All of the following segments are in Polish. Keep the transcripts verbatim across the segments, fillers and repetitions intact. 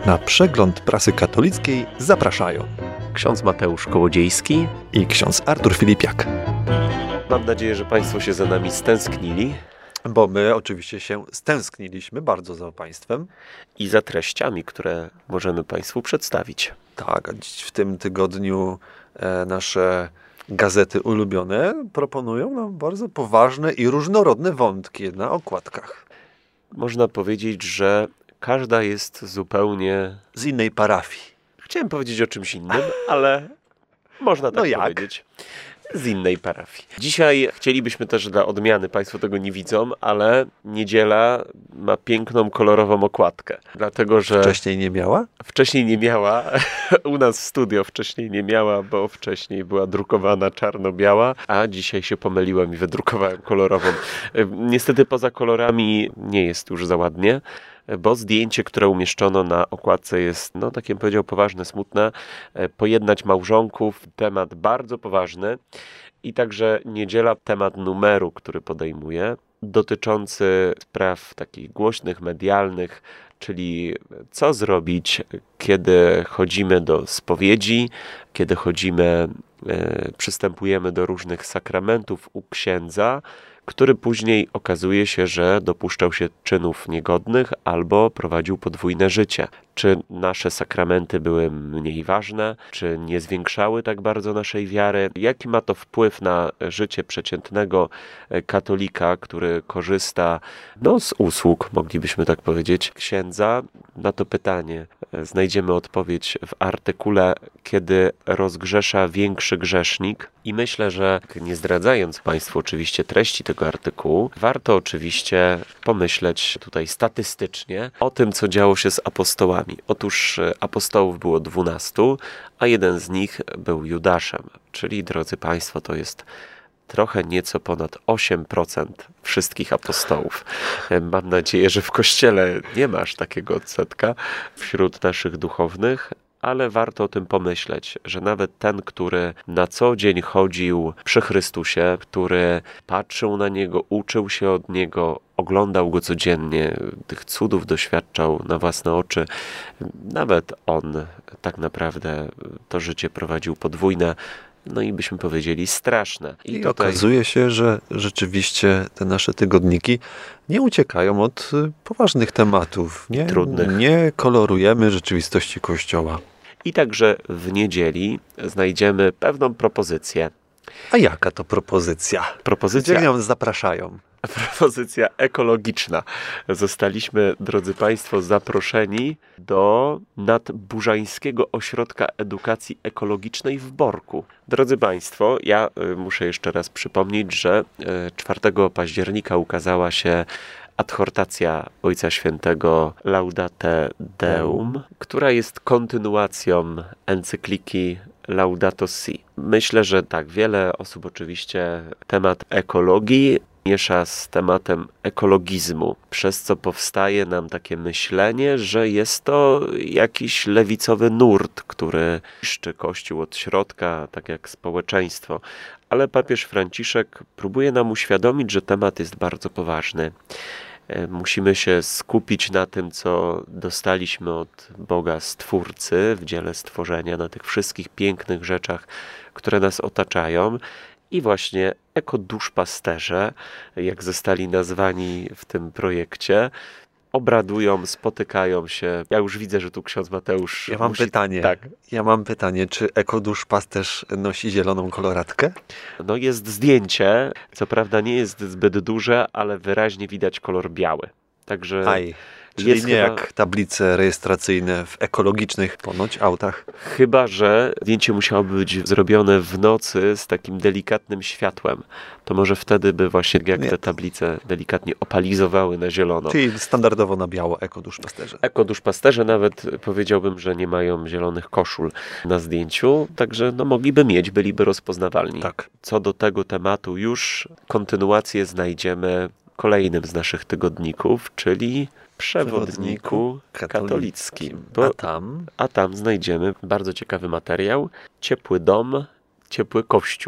Na przegląd prasy katolickiej zapraszają ksiądz Mateusz Kołodziejski i ksiądz Artur Filipiak. Mam nadzieję, że Państwo się za nami stęsknili. Bo my oczywiście się stęskniliśmy bardzo za Państwem. I za treściami, które możemy Państwu przedstawić. Tak, a dziś w tym tygodniu e, nasze gazety ulubione proponują nam bardzo poważne i różnorodne wątki na okładkach. Można powiedzieć, że każda jest zupełnie z innej parafii. Chciałem powiedzieć o czymś innym, ale można tak no jak? powiedzieć. Z innej parafii. Dzisiaj chcielibyśmy też dla odmiany, Państwo tego nie widzą, ale niedziela ma piękną, kolorową okładkę. Dlatego, że... Wcześniej nie miała? Wcześniej nie miała. U nas w studio wcześniej nie miała, bo wcześniej była drukowana czarno-biała, a dzisiaj się pomyliłem i wydrukowałem kolorową. Niestety poza kolorami nie jest już za ładnie, bo zdjęcie, które umieszczono na okładce jest, no tak jak powiedział, poważne, smutne. Pojednać małżonków, temat bardzo poważny i także niedziela, temat numeru, który podejmuje, dotyczący spraw takich głośnych, medialnych, czyli co zrobić, kiedy chodzimy do spowiedzi, kiedy chodzimy, e, przystępujemy do różnych sakramentów u księdza, który później okazuje się, że dopuszczał się czynów niegodnych albo prowadził podwójne życie. Czy nasze sakramenty były mniej ważne, czy nie zwiększały tak bardzo naszej wiary? Jaki ma to wpływ na życie przeciętnego katolika, który korzysta no, z usług, moglibyśmy tak powiedzieć, księdza? Na to pytanie znajdziemy odpowiedź w artykule Kiedy rozgrzesza większy grzesznik. I myślę, że nie zdradzając Państwu oczywiście treści tego artykułu, warto oczywiście pomyśleć tutaj statystycznie o tym, co działo się z apostołami. Otóż apostołów było dwunastu, a jeden z nich był Judaszem, czyli, drodzy Państwo, to jest trochę nieco ponad osiem procent wszystkich apostołów. Mam nadzieję, że w Kościele nie masz takiego odsetka wśród naszych duchownych, ale warto o tym pomyśleć, że nawet ten, który na co dzień chodził przy Chrystusie, który patrzył na Niego, uczył się od Niego, oglądał Go codziennie, tych cudów doświadczał na własne oczy, nawet on tak naprawdę to życie prowadził podwójne, no i byśmy powiedzieli straszne. I, I tutaj... okazuje się, że rzeczywiście te nasze tygodniki nie uciekają od poważnych tematów. Nie, trudnych. Nie kolorujemy rzeczywistości Kościoła. I także w niedzieli znajdziemy pewną propozycję. A jaka to propozycja? Propozycja... Gdzie ją zapraszają? Propozycja ekologiczna. Zostaliśmy, drodzy Państwo, zaproszeni do Nadburzańskiego Ośrodka Edukacji Ekologicznej w Borku. Drodzy Państwo, ja y, muszę jeszcze raz przypomnieć, że y, czwartego października ukazała się adhortacja Ojca Świętego Laudate Deum, która jest kontynuacją encykliki Laudato Si. Myślę, że tak, wiele osób oczywiście temat ekologii miesza z tematem ekologizmu, przez co powstaje nam takie myślenie, że jest to jakiś lewicowy nurt, który niszczy Kościół od środka, tak jak społeczeństwo. Ale papież Franciszek próbuje nam uświadomić, że temat jest bardzo poważny. Musimy się skupić na tym, co dostaliśmy od Boga Stwórcy w dziele stworzenia, na tych wszystkich pięknych rzeczach, które nas otaczają. I właśnie ekoduszpasterze, jak zostali nazwani w tym projekcie, obradują, spotykają się. Ja już widzę, że tu ksiądz Mateusz... Ja mam musi... pytanie. Tak. Ja mam pytanie, czy ekoduszpasterz nosi zieloną koloratkę? No jest zdjęcie, co prawda nie jest zbyt duże, ale wyraźnie widać kolor biały. Także... Aj. Czyli jest nie chyba... jak tablice rejestracyjne w ekologicznych ponoć autach. Chyba że zdjęcie musiałoby być zrobione w nocy z takim delikatnym światłem. To może wtedy by właśnie jak nie. te tablice delikatnie opalizowały na zielono. Czyli standardowo na biało ekoduszpasterze. Ekoduszpasterze nawet powiedziałbym, że nie mają zielonych koszul na zdjęciu, także no mogliby mieć, byliby rozpoznawalni. Tak. Co do tego tematu już kontynuację znajdziemy w kolejnym z naszych tygodników, czyli Przewodniku katolickim. Bo, a, tam? a tam znajdziemy bardzo ciekawy materiał. Ciepły dom, ciepły kościół.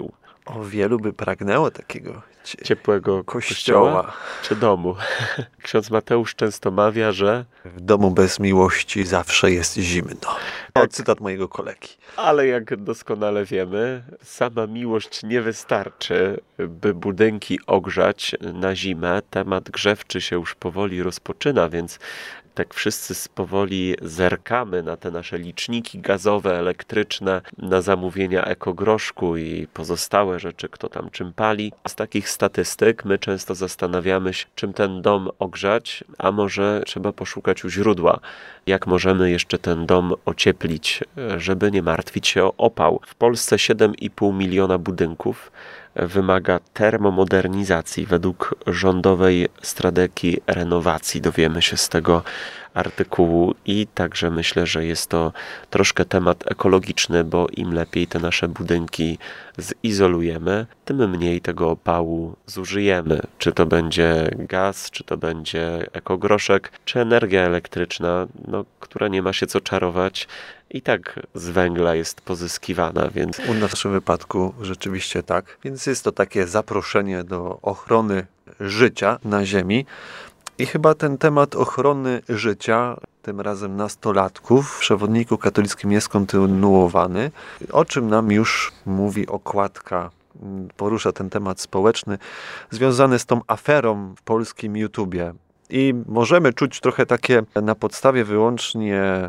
O, wielu by pragnęło takiego cie- Ciepłego kościoła. kościoła czy domu. Ksiądz Mateusz często mawia, że W domu bez miłości zawsze jest zimno. O, cytat mojego kolegi. ale jak doskonale wiemy, sama miłość nie wystarczy, by budynki ogrzać na zimę. Temat grzewczy się już powoli rozpoczyna, więc tak wszyscy powoli zerkamy na te nasze liczniki gazowe, elektryczne, na zamówienia ekogroszku i pozostałe rzeczy, kto tam czym pali. Z takich statystyk my często zastanawiamy się, czym ten dom ogrzać, a może trzeba poszukać u źródła, jak możemy jeszcze ten dom ocieplić, żeby nie martwić się o opał. W Polsce siedem i pół miliona budynków wymaga termomodernizacji według rządowej strategii renowacji. Dowiemy się z tego artykułu i także myślę, że jest to troszkę temat ekologiczny, bo im lepiej te nasze budynki zizolujemy, tym mniej tego opału zużyjemy. Czy to będzie gaz, czy to będzie ekogroszek, czy energia elektryczna, no, która nie ma się co czarować, i tak z węgla jest pozyskiwana, więc U nas w naszym wypadku rzeczywiście tak. Więc jest to takie zaproszenie do ochrony życia na Ziemi. I chyba ten temat ochrony życia, tym razem nastolatków, w przewodniku katolickim jest kontynuowany, o czym nam już mówi okładka. Porusza ten temat społeczny związany z tą aferą w polskim YouTubie. I możemy czuć trochę takie na podstawie wyłącznie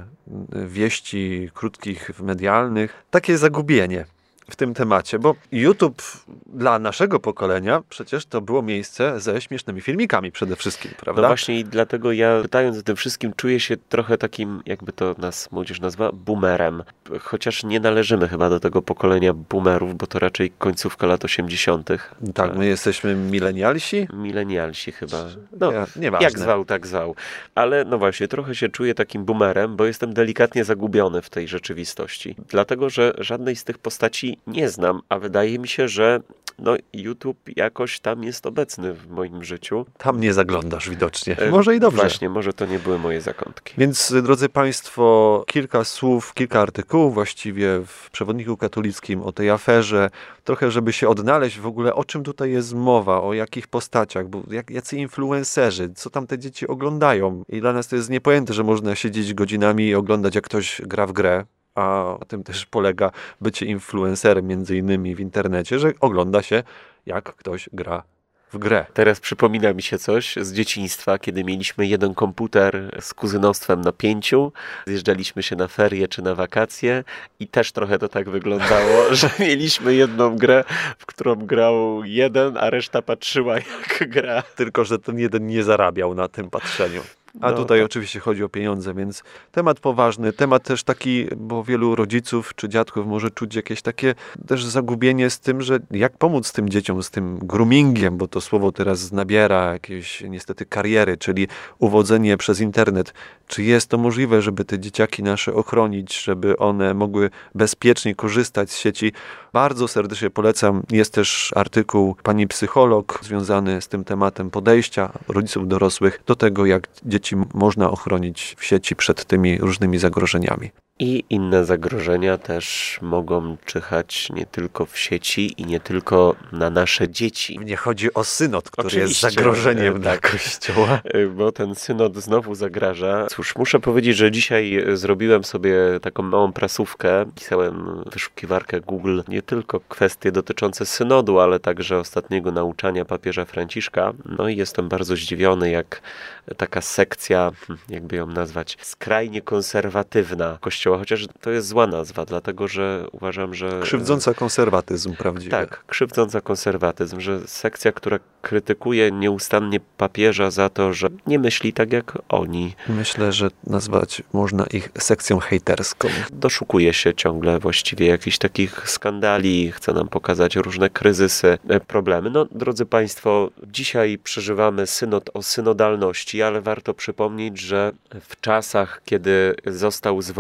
wieści krótkich, medialnych, takie zagubienie w tym temacie, bo YouTube dla naszego pokolenia przecież to było miejsce ze śmiesznymi filmikami przede wszystkim, prawda? no właśnie i dlatego ja, pytając o tym wszystkim, czuję się trochę takim, jakby to nas młodzież nazwa, boomerem. Chociaż nie należymy chyba do tego pokolenia boomerów, bo to raczej końcówka lat osiemdziesiątych. Tak, my jesteśmy milenialsi. Milenialsi chyba. No, Ja, nieważne. jak zwał, tak zwał. Ale no właśnie, trochę się czuję takim boomerem, bo jestem delikatnie zagubiony w tej rzeczywistości. Dlatego, że żadnej z tych postaci nie znam, a wydaje mi się, że no, YouTube jakoś tam jest obecny w moim życiu. Tam nie zaglądasz widocznie. Może i dobrze. Właśnie, może to nie były moje zakątki. Więc, drodzy Państwo, kilka słów, kilka artykułów właściwie w przewodniku katolickim o tej aferze. Trochę, żeby się odnaleźć w ogóle, o czym tutaj jest mowa, o jakich postaciach, bo jak, jacy influencerzy, co tam te dzieci oglądają. I dla nas to jest niepojęte, że można siedzieć godzinami i oglądać, jak ktoś gra w grę. A na tym też polega bycie influencerem między innymi w internecie, że ogląda się, jak ktoś gra w grę. Teraz przypomina mi się coś z dzieciństwa, kiedy mieliśmy jeden komputer z kuzynostwem na pięciu, zjeżdżaliśmy się na ferie czy na wakacje i też trochę to tak wyglądało, że mieliśmy jedną grę, w którą grał jeden, a reszta patrzyła jak gra. Tylko że ten jeden nie zarabiał na tym patrzeniu. A No, tutaj tak. oczywiście chodzi o pieniądze, więc temat poważny, temat też taki, bo wielu rodziców czy dziadków może czuć jakieś takie też zagubienie z tym, że jak pomóc tym dzieciom z tym groomingiem, bo to słowo teraz nabiera jakiejś niestety kariery, czyli uwodzenie przez internet. Czy jest to możliwe, żeby te dzieciaki nasze ochronić, żeby one mogły bezpiecznie korzystać z sieci? Bardzo serdecznie polecam. Jest też artykuł pani psycholog związany z tym tematem podejścia rodziców dorosłych do tego, jak dzieci można ochronić w sieci przed tymi różnymi zagrożeniami. I inne zagrożenia też mogą czyhać nie tylko w sieci i nie tylko na nasze dzieci. Nie chodzi o synod, który Oczywiście, jest zagrożeniem e, dla tak. Kościoła. Bo ten synod znowu zagraża. Cóż, muszę powiedzieć, że dzisiaj zrobiłem sobie taką małą prasówkę. Pisałem wyszukiwarkę Google nie tylko kwestie dotyczące synodu, ale także ostatniego nauczania papieża Franciszka. No i jestem bardzo zdziwiony, jak taka sekcja, jakby ją nazwać, skrajnie konserwatywna Kościoła, chociaż to jest zła nazwa, dlatego że uważam, że... Krzywdząca konserwatyzm prawdziwy. Tak, krzywdząca konserwatyzm, że sekcja, która krytykuje nieustannie papieża za to, że nie myśli tak jak oni. Myślę, że nazwać można ich sekcją hejterską. Doszukuje się ciągle właściwie jakichś takich skandali, chce nam pokazać różne kryzysy, problemy. No, drodzy Państwo, dzisiaj przeżywamy synod o synodalności, ale warto przypomnieć, że w czasach, kiedy został zwołany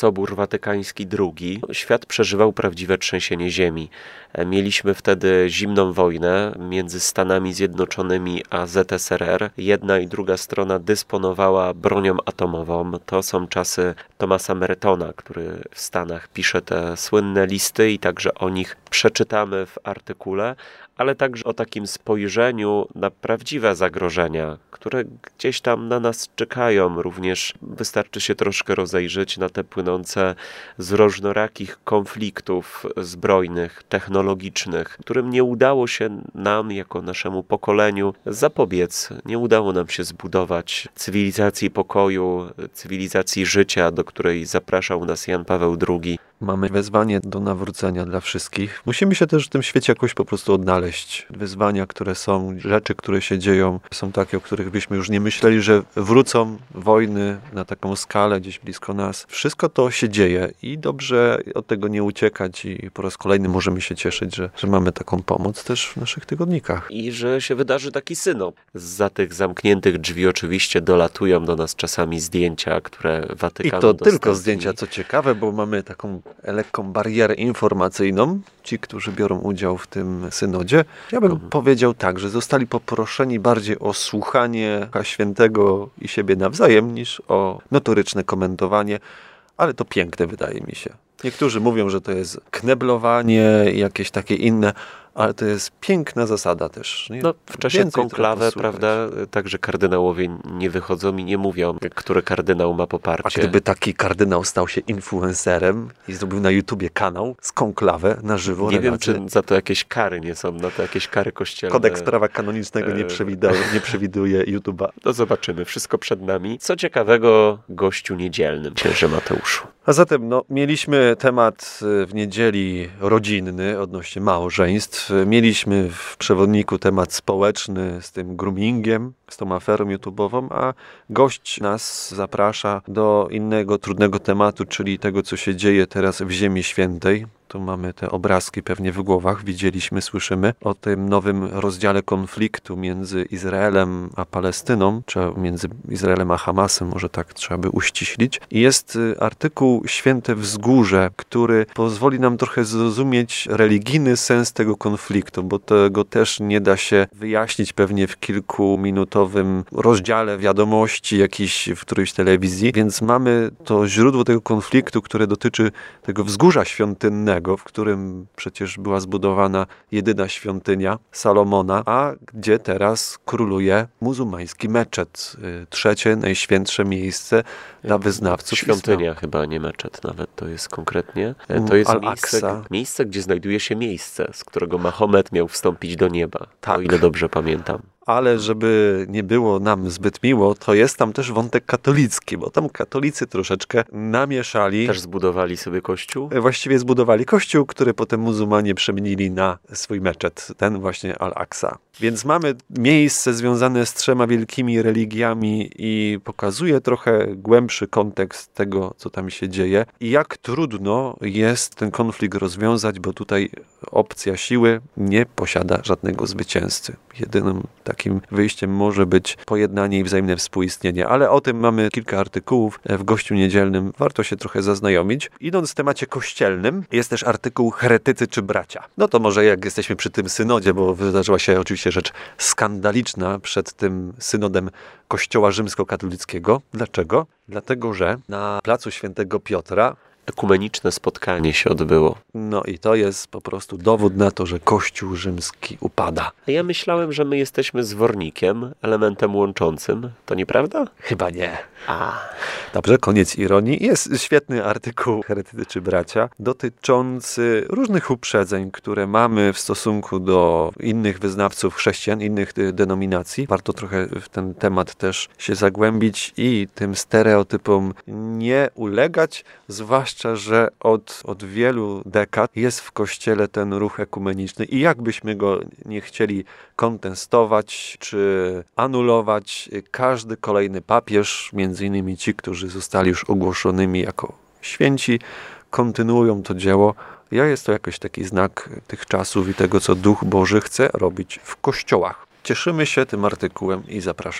Sobór Watykański drugi, świat przeżywał prawdziwe trzęsienie ziemi. Mieliśmy wtedy zimną wojnę między Stanami Zjednoczonymi a Z S R R. Jedna i druga strona dysponowała bronią atomową. To są czasy Thomasa Mertona, który w Stanach pisze te słynne listy i także o nich przeczytamy w artykule, ale także o takim spojrzeniu na prawdziwe zagrożenia, które gdzieś tam na nas czekają. Również wystarczy się troszkę rozejrzeć na te płynące z różnorakich konfliktów zbrojnych, technologicznych, którym nie udało się nam, jako naszemu pokoleniu, zapobiec. Nie udało nam się zbudować cywilizacji pokoju, cywilizacji życia, do której zapraszał nas Jan Paweł drugi. Mamy wezwanie do nawrócenia dla wszystkich. Musimy się też w tym świecie jakoś po prostu odnaleźć. Wyzwania, które są, rzeczy, które się dzieją, są takie, o których byśmy już nie myśleli, że wrócą, wojny na taką skalę gdzieś blisko nas. Wszystko to się dzieje i dobrze od tego nie uciekać i po raz kolejny możemy się cieszyć, że, że mamy taką pomoc też w naszych tygodnikach. I że się wydarzy taki synod. Zza tych zamkniętych drzwi oczywiście dolatują do nas czasami zdjęcia, które Watykan I to udostępni. tylko zdjęcia, co ciekawe, bo mamy taką lekką barierę informacyjną, ci, którzy biorą udział w tym synodzie. Ja bym mhm. powiedział tak, że zostali poproszeni bardziej o słuchanie Ducha Świętego i siebie nawzajem, niż o notoryczne komentowanie, ale to piękne wydaje mi się. Niektórzy mówią, że to jest kneblowanie i jakieś takie inne, ale to jest piękna zasada też. Nie? No, w czasie Więcej konklawe, prawda, także kardynałowie nie wychodzą i nie mówią, który kardynał ma poparcie. A gdyby taki kardynał stał się influencerem i zrobił na YouTubie kanał z konklawę na żywo. Nie relacje. wiem, czy za to jakieś kary nie są, na to jakieś kary kościelne. Kodeks prawa kanonicznego nie przewiduje, nie przewiduje YouTube'a. No zobaczymy, wszystko przed nami. Co ciekawego gościu niedzielnym, księże Mateuszu? A zatem no, mieliśmy temat w niedzieli rodzinny odnośnie małżeństw. Mieliśmy w przewodniku temat społeczny z tym groomingiem, z tą aferą YouTube'ową, a gość nas zaprasza do innego trudnego tematu, czyli tego, co się dzieje teraz w Ziemi Świętej. Tu mamy te obrazki pewnie w głowach, widzieliśmy, słyszymy o tym nowym rozdziale konfliktu między Izraelem a Palestyną, czy między Izraelem a Hamasem, może tak trzeba by uściślić. I jest artykuł Święte Wzgórze, który pozwoli nam trochę zrozumieć religijny sens tego konfliktu, bo tego też nie da się wyjaśnić pewnie w kilkuminutowym rozdziale wiadomości jakiejś w którejś telewizji, więc mamy to źródło tego konfliktu, które dotyczy tego wzgórza świątynnego, w którym przecież była zbudowana jedyna świątynia Salomona, a gdzie teraz króluje muzułmański meczet. Trzecie, najświętsze miejsce dla wyznawców Świątynia islamu. Chyba, nie meczet nawet to jest konkretnie. To jest miejsce, miejsce, gdzie znajduje się miejsce, z którego Mahomet miał wstąpić do nieba, tak. O ile dobrze pamiętam. Ale żeby nie było nam zbyt miło, to jest tam też wątek katolicki, bo tam katolicy troszeczkę namieszali. Też zbudowali sobie kościół? Właściwie zbudowali kościół, który potem muzułmanie przemienili na swój meczet, ten właśnie Al-Aqsa. Więc mamy miejsce związane z trzema wielkimi religiami i pokazuje trochę głębszy kontekst tego, co tam się dzieje i jak trudno jest ten konflikt rozwiązać, bo tutaj opcja siły nie posiada żadnego zwycięzcy. Jedynym takim wyjściem może być pojednanie i wzajemne współistnienie, ale o tym mamy kilka artykułów w Gościu Niedzielnym. Warto się trochę zaznajomić. Idąc w temacie kościelnym, jest też artykuł Heretycy czy bracia. No to może jak jesteśmy przy tym synodzie, bo wydarzyła się oczywiście rzecz skandaliczna przed tym synodem Kościoła Rzymskokatolickiego. Dlaczego? Dlatego, że na placu Świętego Piotra ekumeniczne spotkanie się odbyło. No i to jest po prostu dowód na to, że Kościół rzymski upada. A ja myślałem, że my jesteśmy zwornikiem, elementem łączącym. To nieprawda? Chyba nie. A. Dobrze, koniec ironii. Jest świetny artykuł Heretycy czy bracia dotyczący różnych uprzedzeń, które mamy w stosunku do innych wyznawców chrześcijan, innych denominacji. Warto trochę w ten temat też się zagłębić i tym stereotypom nie ulegać, zwłaszcza, że od, od wielu dekad jest w Kościele ten ruch ekumeniczny i jakbyśmy go nie chcieli kontestować czy anulować, każdy kolejny papież, między innymi ci, którzy zostali już ogłoszonymi jako święci, kontynuują to dzieło. Ja jest to jakoś taki znak tych czasów i tego, co Duch Boży chce robić w kościołach. Cieszymy się tym artykułem i zapraszamy.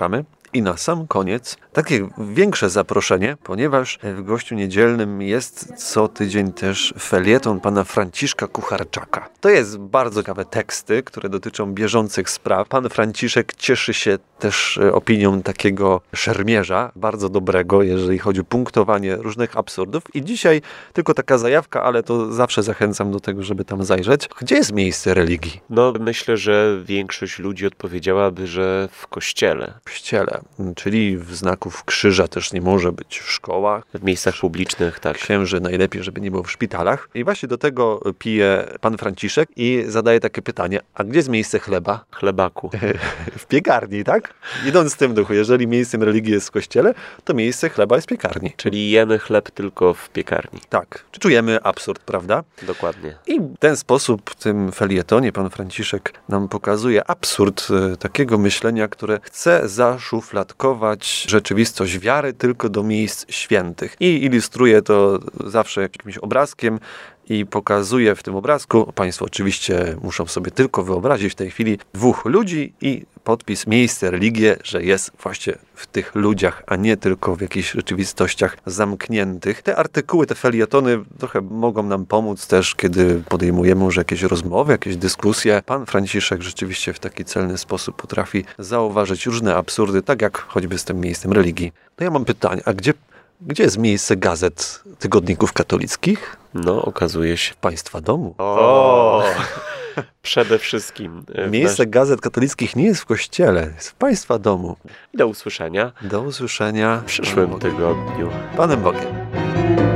I na sam koniec takie większe zaproszenie, ponieważ w Gościu Niedzielnym jest co tydzień też felieton pana Franciszka Kucharczaka. To jest bardzo ciekawe teksty, które dotyczą bieżących spraw. Pan Franciszek cieszy się też opinią takiego szermierza, bardzo dobrego, jeżeli chodzi o punktowanie różnych absurdów. I dzisiaj tylko taka zajawka, ale to zawsze zachęcam do tego, żeby tam zajrzeć. Gdzie jest miejsce religii? No, myślę, że większość ludzi odpowiedziałaby, że w kościele. W kościele, czyli w znaków krzyża też nie może być w szkołach. W miejscach publicznych, tak. Księży najlepiej, żeby nie było w szpitalach. I właśnie do tego pije pan Franciszek i zadaje takie pytanie, a gdzie jest miejsce chleba? Chlebaku. W piekarni, tak? Idąc w tym duchu, jeżeli miejscem religii jest w kościele, to miejsce chleba jest w piekarni. Czyli jemy chleb tylko w piekarni. Tak. Czujemy absurd, prawda? Dokładnie. I w ten sposób w tym felietonie pan Franciszek nam pokazuje absurd e, takiego myślenia, które chce zaszufladkować rzeczywistość wiary tylko do miejsc świętych. I ilustruje to zawsze jakimś obrazkiem i pokazuje w tym obrazku, państwo oczywiście muszą sobie tylko wyobrazić w tej chwili dwóch ludzi i podpis miejsce, religię, że jest właśnie w tych ludziach, a nie tylko w jakichś rzeczywistościach zamkniętych. Te artykuły, te felietony trochę mogą nam pomóc też, kiedy podejmujemy już jakieś rozmowy, jakieś dyskusje. Pan Franciszek rzeczywiście w taki celny sposób potrafi zauważyć różne absurdy, tak jak choćby z tym miejscem religii. No ja mam pytanie, a gdzie Gdzie jest miejsce gazet tygodników katolickich? No, okazuje się. W państwa domu. O! Przede wszystkim. Miejsce gazet katolickich nie jest w kościele, jest w państwa domu. Do usłyszenia. Do usłyszenia W przyszłym tygodniu. Panem Bogiem.